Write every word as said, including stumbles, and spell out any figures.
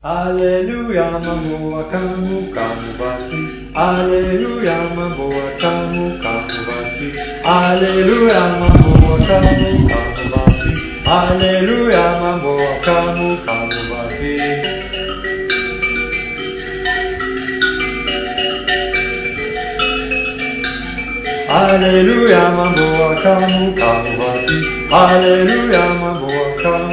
Haleluya, mambo wa kamu kamu basi. Haleluya, mambo wa kamu kamu basi. Haleluya, mambo wa kamu kamu basi. Haleluya, mambo wa kamu kamu basi. Haleluya, mambo wa kamu kamu basi. Haleluya, mambo wa kamu